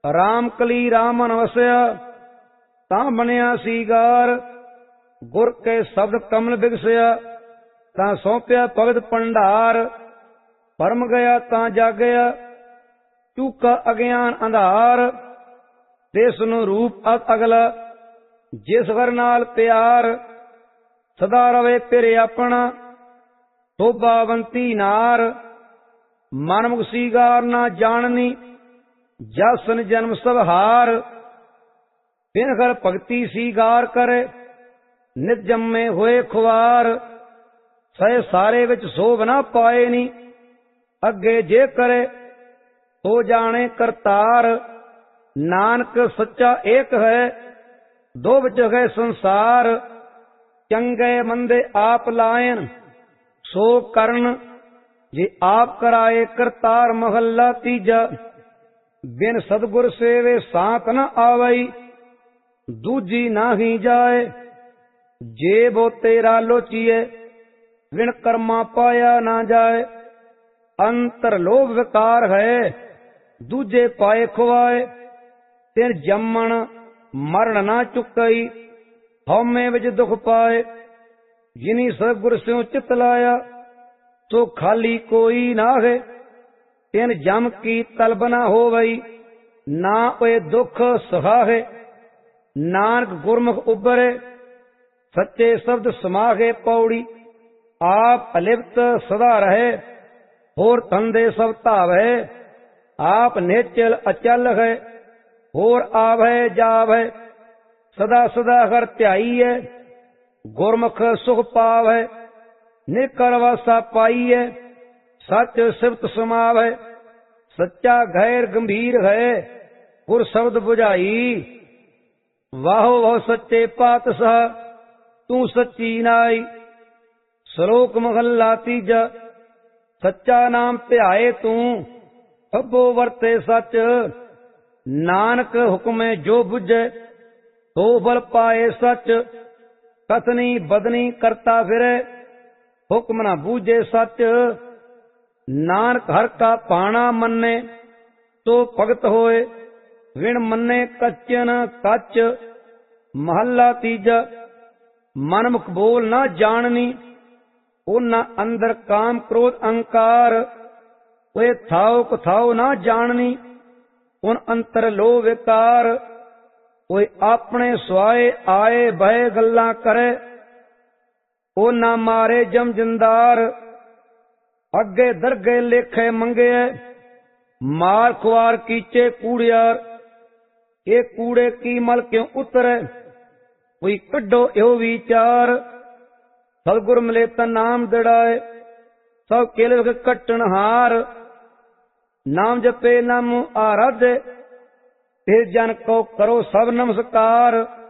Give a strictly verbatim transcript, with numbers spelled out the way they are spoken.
ਰਾਮ ਕਲੀ ਰਾਮ ਮਨ ਵਸਿਆ, ਤਾਂ ਬਣਿਆ ਸੀਗਾਰ। ਗੁਰ ਕੇ ਸ਼ਬਦ ਕਮਲ ਬਿਗਸਿਆ, ਤਾਂ ਸੌਂਪਿਆ ਭਗਤ ਭੰਡਾਰ। ਪਰਮ ਗਿਆ ਤਾਂ ਜਾਗਿਆ, ਚੂਕਾ ਅਗਿਆਨ ਅੰਧਾਰ। ਤਿਸ ਨੂੰ ਰੂਪ ਅਗਲਾ, ਜਿਸ ਵਰ ਨਾਲ ਪਿਆਰ। ਸਦਾ ਰਵੇ ਪਿਰ ਆਪਣਾ, ਸ਼ੋਭਾਵੰਤੀ ਨਾਰ। ਮਨਮੁਖ ਸੀਗਾਰ ਨਾ ਜਾਣਨੀ, ਜਸਨ ਜਨਮ ਸਭ ਹਾਰ। ਬਿਨ ਘਰ ਭਗਤੀ ਸੀਗਾਰ ਕਰੇ, ਨਿਤ ਜੰਮੇ ਹੋਏ ਖੁਆਰ। ਸਹਿ ਸਾਰੇ ਵਿੱਚ ਸੋਭ ਨਾ ਪਾਏ ਨੀ, ਅੱਗੇ ਜੇ ਕਰੇ ਤੋ ਜਾਣੇ ਕਰਤਾਰ। ਨਾਨਕ ਸੱਚਾ ਏਕ ਹੈ, ਦੋ ਵਿੱਚ ਹੈ ਸੰਸਾਰ। ਚੰਗੇ ਮੰਦੇ ਆਪ ਲਾਇਨ, ਸੋ ਕਰਨ ਜੇ ਆਪ ਕਰਾਏ ਕਰਤਾਰ। ਮਹੱਲਾ ਤੀਜਾ। ਬਿਨ ਸਤਿਗੁਰ ਸੇਵੇ ਸਾਥ ਨ ਆਵਈ, ਦੂਜੀ ਨਾਹੀ ਜਾਏ। ਜੇ ਬੋ ਤੇਰਾ ਲੋਚੀਏ, ਵਿਣ ਕਰਮਾ ਪਾਇਆ ਨਾ ਜਾਏ। ਅੰਤਰ ਲੋਭ ਵਿਕਾਰ ਹੈ, ਦੂਜੇ ਪਾਏ ਖੁਆਏ। ਤਿਨ ਜੰਮਣ ਮਰਨ ਨਾ ਚੁੱਕਈ, ਹਉਮੈ ਵਿੱਚ ਦੁਖ ਪਾਏ। ਜਿਨੀ ਸਤਿਗੁਰ ਸਿਉ ਚਿਤ ਲਾਇਆ, ਸੋ ਖਾਲੀ ਕੋਈ ਨਾਹੇ। ਤਿਨ ਜਮ ਕੀ ਤਲਬ ਨਾ ਹੋਵਈ, ਨਾ ਹੋਏ ਦੁਖ ਸਹਾਹੇ। ਨਾਨਕ ਗੁਰਮੁਖ ਉਬਰੇ, ਸੱਚੇ ਸ਼ਬਦ ਸਮਾਗੇ ਪੌੜੀ। ਆਪ ਅਲਿਪਤ ਸਦਾ ਰਹੇ, ਹੋਰ ਧੰਦੇ ਸਭ ਧਾਵੈ। ਆਪ ਨਿਚਲ ਅਚਲ ਹੈ, ਹੋਰ ਆਵੈ ਜਾਵੈ। ਸਦਾ ਸਦਾ ਹਰ ਧਿਆਈਐ, ਗੁਰਮੁਖ ਸੁਖ ਪਾਵੈ। ਨਿਕਰ ਵਾਸਾ ਪਾਈਐ, ਸੱਚ ਸਿਫਤ ਸਮਾਵੈ। ਸੱਚਾ ਗੈਰ ਗੰਭੀਰ ਹੈ, ਗੁਰ ਸ਼ਬਦ ਬੁਝਾਈ। ਵਾਹੋ ਵਾਹ ਸੱਚੇ ਪਾਤਸ਼ਾਹ, ਤੂੰ ਸੱਚੀ ਨਾਈ। ਸ਼ਲੋਕ ਮਹੱਲਾ ਤੀਜਾ। ਸੱਚਾ ਨਾਮ ਧਿਆਏ ਤੂੰ, ਅੱਬੋ ਵਰਤੇ ਸੱਚ। ਨਾਨਕ ਹੁਕਮੇ ਜੋ ਬੁਝੈ, ਸੋ ਫਲ ਪਾਏ ਸੱਚ। ਕਥਨੀ ਬਦਨੀ ਕਰਤਾ ਫਿਰੇ, ਹੁਕਮ ਨਾ ਬੂਝੇ ਸੱਚ। ਨਾਨਕ ਹਰ ਕਾ ਪਾਣਾ ਮੰਨੇ, ਸੋ ਭਗਤ ਹੋਏ। ਵਿਣ ਮੰਨੇ ਕੱਚਨ ਕੱਚ। ਮਹੱਲਾ ਤੀਜਾ। ਮਨਮੁਖ ਬੋਲ ਨਾ ਜਾਣਨੀ, ਉਹਨਾਂ ਅੰਦਰ ਕਾਮ ਕ੍ਰੋਧ ਅਹੰਕਾਰ। ਓਏ ਥਾਉ ਕਥਾਉ ਨਾ ਜਾਣਨੀ, ਉਨ ਅੰਤਰ ਲੋਭ ਵਿਕਾਰ। ਓਏ ਆਪਣੇ ਸੁਆਏ ਆਏ ਬਹਿ ਗੱਲਾਂ ਕਰੇ, ਉਹ ਨਾ ਮਾਰੇ ਜਮ ਜਿੰਦਾਰ। ਅੱਗੇ ਦਰਗੇ ਲੇਖੇ ਮੰਗੇ, ਮਾਰ ਖੁਆਰ ਕੀਚੇ ਕੂੜਿਆਰ। ਇਹ ਕੂੜੇ ਕੀ ਮਲ ਕਿਉ ਉਤਰੇ, ਕੋਈ ਕੱਢੋ ਇਹੋ ਵਿਚਾਰ। ਸਤਿਗੁਰ ਮਿਲੇ ਤਾਂ ਨਾਮ ਦਿੜਾਏ, ਸਭ ਕਿਲ ਵਿਖ ਕੱਟਣ ਹਾਰ। ਨਾਮ ਜਪੇ ਨਾਮ ਆਰਾਧੇ, ਫਿਰ ਜਨ ਕੋ ਕਰੋ ਸਭ ਨਮਸਕਾਰ।